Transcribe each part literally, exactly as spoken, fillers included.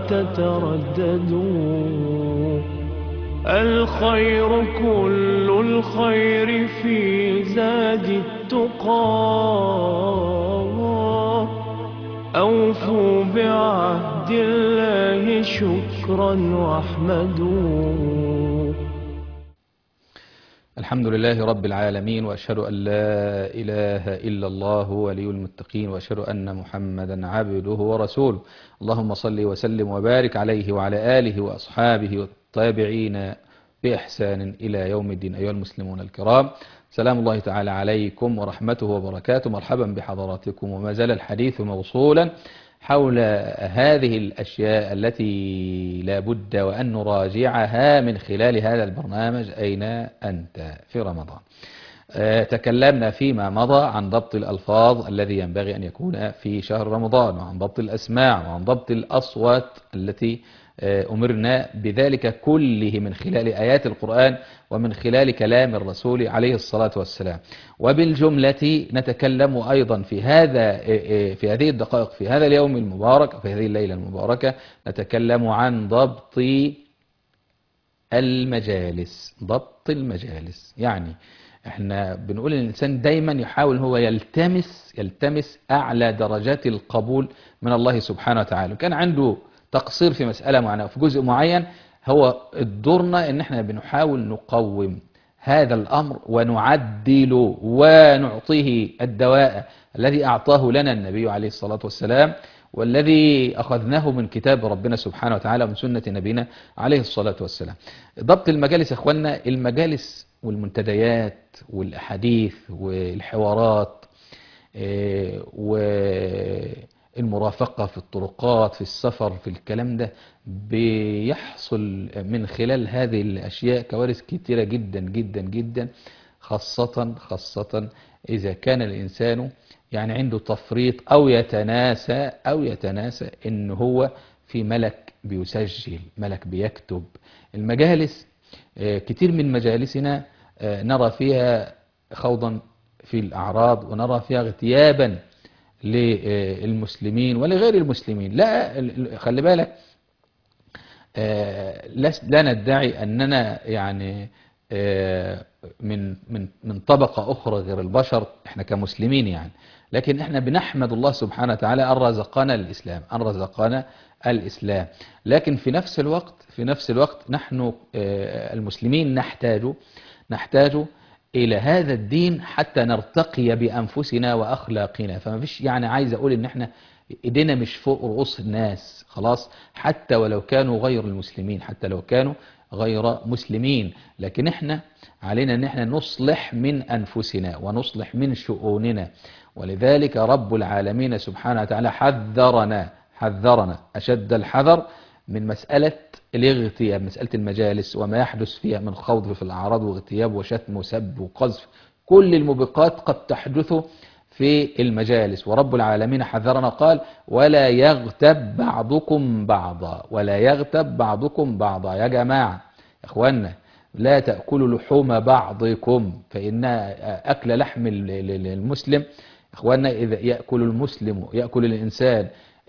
تترددوا. الخير كل الخير في زاد التقى. أوفوا بعهد الله شكرا واحمدوا. الحمد لله رب العالمين، وأشهد أن لا إله إلا الله ولي المتقين، وأشهد أن محمدا عبده ورسوله. اللهم صل وسلم وبارك عليه وعلى آله وأصحابه والتابعين بإحسان إلى يوم الدين. أيها المسلمون الكرام، سلام الله تعالى عليكم ورحمته وبركاته. مرحبا بحضراتكم، وما زال الحديث موصولا حول هذه الأشياء التي لا بد وأن نراجعها من خلال هذا البرنامج أين أنت في رمضان. تكلمنا فيما مضى عن ضبط الألفاظ الذي ينبغي أن يكون في شهر رمضان، وعن ضبط الأسماع، وعن ضبط الأصوات التي أمرنا بذلك كله من خلال آيات القرآن ومن خلال كلام الرسول عليه الصلاة والسلام. وبالجملة نتكلم أيضا في هذا في هذه الدقائق في هذا اليوم المبارك، في هذه الليلة المباركة، نتكلم عن ضبط المجالس. ضبط المجالس يعني احنا بنقول ان الانسان دايما يحاول هو يلتمس يلتمس اعلى درجات القبول من الله سبحانه وتعالى. كان عنده تقصير في مسألة معينة في جزء معين، هو دورنا ان احنا بنحاول نقوم هذا الامر ونعدله ونعطيه الدواء الذي اعطاه لنا النبي عليه الصلاة والسلام، والذي اخذناه من كتاب ربنا سبحانه وتعالى ومن سنة نبينا عليه الصلاة والسلام. ضبط المجالس يا اخوانا، المجالس والمنتديات والاحاديث والحوارات والمرافقة في الطرقات، في السفر، في الكلام ده، بيحصل من خلال هذه الأشياء كوارث كتيرة جدا جدا جدا، خاصة خاصة إذا كان الإنسان يعني عنده تفريط أو يتناسى أو يتناسى إن هو في ملك بيسجل، ملك بيكتب. المجالس كتير من مجالسنا نرى فيها خوضا في الأعراض، ونرى فيها اغتيابا للمسلمين ولغير المسلمين. لا، خلي بالك، لا ندعي أننا يعني من من من طبقة أخرى غير البشر احنا كمسلمين يعني، لكن احنا بنحمد الله سبحانه وتعالى أن رزقنا الإسلام، أن رزقنا الإسلام. لكن في نفس الوقت في نفس الوقت نحن المسلمين نحتاج نحتاج إلى هذا الدين حتى نرتقي بأنفسنا وأخلاقنا. فما فيش يعني عايز أقول إن احنا إيدينا مش فوق رؤوس الناس خلاص، حتى ولو كانوا غير المسلمين، حتى لو كانوا غير مسلمين، لكن احنا علينا ان احنا نصلح من أنفسنا ونصلح من شؤوننا. ولذلك رب العالمين سبحانه وتعالى حذرنا حذرنا أشد الحذر من مسألة الاغتياب، مسألة المجالس وما يحدث فيها من خوض في الأعراض واغتياب وشتم وسب وقذف. كل الموبقات قد تحدث في المجالس، ورب العالمين حذرنا قال: ولا يغتب بعضكم بعضا، ولا يغتب بعضكم بعضا. يا جماعة يا اخوانا، لا تأكلوا لحوم بعضكم، فإن أكل لحم المسلم اخوانا، إذا يأكل المسلم يأكل الإنسان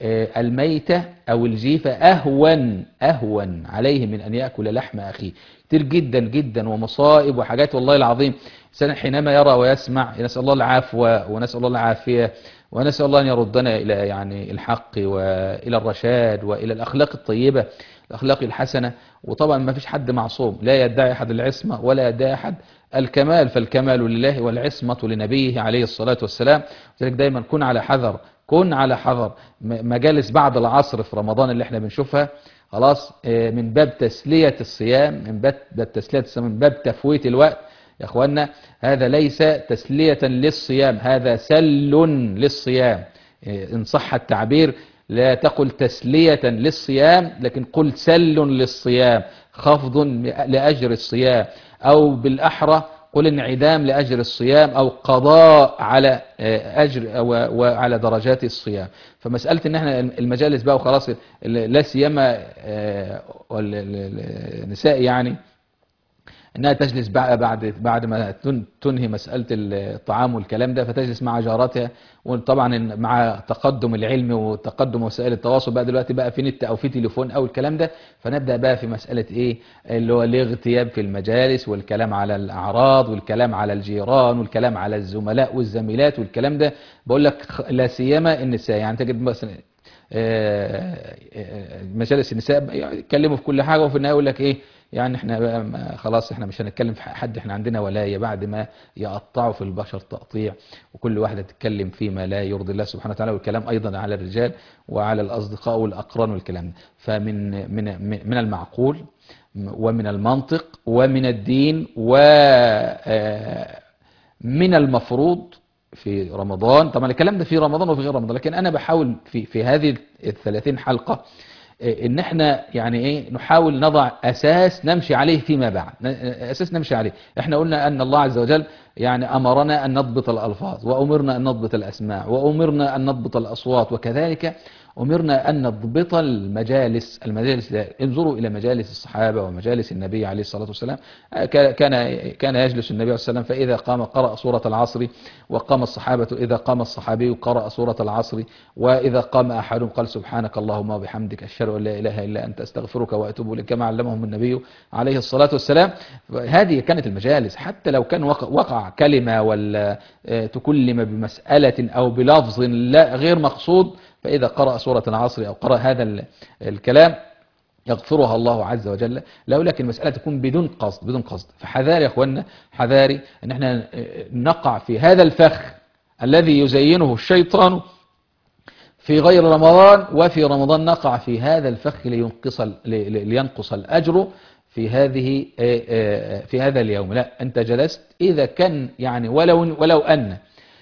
الميتة أو الجيفة أهون أهون عليه من أن يأكل لحم أخيه. كتير جدا جدا ومصائب وحاجات والله العظيم. الإنسان حينما يرى ويسمع، نسأل الله العفو ونسأل الله العافية، ونسأل الله أن يردنا إلى يعني الحق وإلى الرشاد وإلى الأخلاق الطيبة، الأخلاق الحسنة. وطبعا ما فيش حد معصوم، لا يدعي أحد العصمة ولا يدعي أحد الكمال، فالكمال لله والعصمة لنبيه عليه الصلاة والسلام. لذلك دايما كن على حذر، كن على حذر. مجالس بعد العصر في رمضان اللي احنا بنشوفها خلاص من باب تسلية الصيام، من باب تسلية الصيام، من باب تفويت الوقت. يا اخوانا، هذا ليس تسلية للصيام، هذا سل للصيام إن صح التعبير. لا تقل تسلية للصيام، لكن قل سل للصيام، خفض لأجر الصيام، أو بالأحرى قل انعدام لأجر الصيام، أو قضاء على أجر وعلى درجات الصيام. فمسألة ان احنا المجالس بقى وخلاص، لا سيما النساء يعني انها تجلس بقى بعد بعد ما تن- تنهي مساله الطعام والكلام ده، فتجلس مع جارتها. وطبعا مع تقدم العلم وتقدم وسائل التواصل بقى دلوقتي بقى في نت او في تليفون او الكلام ده، فنبدا بقى في مساله ايه اللي هو الاغتياب في المجالس، والكلام على الاعراض، والكلام على الجيران، والكلام على الزملاء والزميلات والكلام ده. بقول لك خ- لا سيما النساء، يعني تجد مثلا آه، آه، مجالس النساء يعني يتكلموا في كل حاجه، وفي النهايه يقول لك ايه يعني احنا بقى ما- خلاص احنا مش هنتكلم في حد، احنا عندنا ولايه، بعد ما يقطعوا في البشر تقطيع، وكل واحده تتكلم فيما لا يرضي الله سبحانه وتعالى، والكلام ايضا على الرجال وعلى الاصدقاء والاقران والكلام ده. فمن من من المعقول ومن المنطق ومن الدين ومن المفروض في رمضان، طبعا الكلام ده في رمضان وفي غير رمضان، لكن انا بحاول في في هذه الثلاثين حلقه إيه، ان احنا يعني ايه نحاول نضع اساس نمشي عليه فيما بعد، ن- اساس نمشي عليه. احنا قلنا ان الله عز وجل يعني امرنا ان نضبط الالفاظ، وامرنا ان نضبط الاسماع، وامرنا ان نضبط الاصوات، وكذلك أمرنا أن نضبط المجالس. المجالس ده انظروا إلى مجالس الصحابة ومجالس النبي عليه الصلاة والسلام. آه، ك- كان كان يجلس النبي عليه الصلاة والسلام، فإذا قام قرأ سورة العصر، وقام الصحابة إذا قام الصحابي قرأ سورة العصر، وإذا قام أحدهم قال سبحانك اللهم وبحمدك أشهد أن لا إله إلا أنت أستغفرك وأتوب إليك، كما علمهم النبي عليه الصلاة والسلام. هذه كانت المجالس، حتى لو كان وقع, وقع كلمة ولا آه، تكلم بمسألة أو بلفظ لا غير مقصود، فإذا قرأ سورة العصر أو قرأ هذا ال- الكلام يغفرها الله عز وجل له، لكن المسألة تكون بدون قصد بدون قصد. فحذاري يا أخوانا، حذاري أن احنا نقع في هذا الفخ الذي يزينه الشيطان في غير رمضان، وفي رمضان نقع في هذا الفخ لينقص ال- لي- لي- لينقص الأجر في هذه في هذا اليوم. لا، أنت جلست إذا كان يعني ولو ولو أن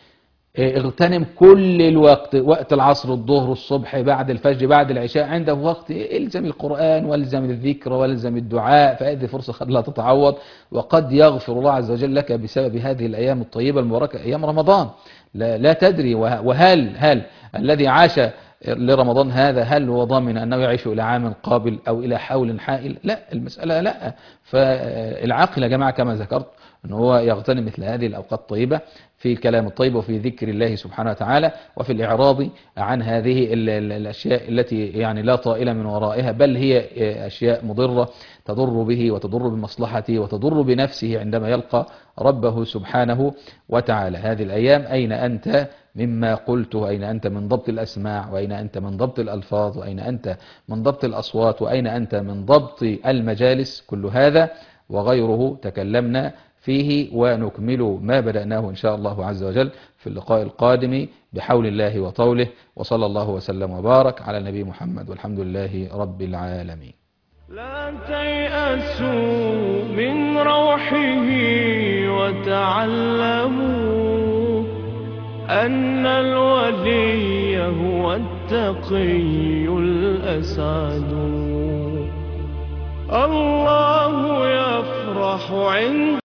اغتنم كل الوقت، وقت العصر، الظهر، الصبح، بعد الفجر، بعد العشاء، عنده وقت الزم القرآن والزم الذكر والزم الدعاء، فهذه فرصة قد لا تتعوض، وقد يغفر الله عز وجل لك بسبب هذه الأيام الطيبة المباركة، أيام رمضان. لا, لا تدري، وه- وهل هل الذي عاش لرمضان هذا هل هو ضامن أنه يعيش إلى عام قابل أو إلى حول حائل؟ لا، المسألة لا. فالعاقل يا جماعة كما ذكرت أنه هو يغتنم مثل هذه الأوقات الطيبة في الكلام الطيب، وفي ذكر الله سبحانه وتعالى، وفي الإعراض عن هذه ال- ال- الأشياء التي يعني لا طائل من ورائها، بل هي أشياء مضرة تضر به وتضر بمصلحته وتضر بنفسه عندما يلقى ربه سبحانه وتعالى. هذه الأيام أين أنت مما قلته؟ أين أنت من ضبط الأسماع؟ وأين أنت من ضبط الألفاظ؟ وأين أنت من ضبط الأصوات؟ وأين أنت من ضبط المجالس؟ كل هذا وغيره تكلمنا فيه، ونكمل ما بدأناه إن شاء الله عز وجل في اللقاء القادم بحول الله وطوله. وصلى الله وسلم وبارك على النبي محمد، والحمد لله رب العالمين. لا تيأسوا من روحه وتعلموا أن الولي هو التقي الأسعد. الله يفرح عند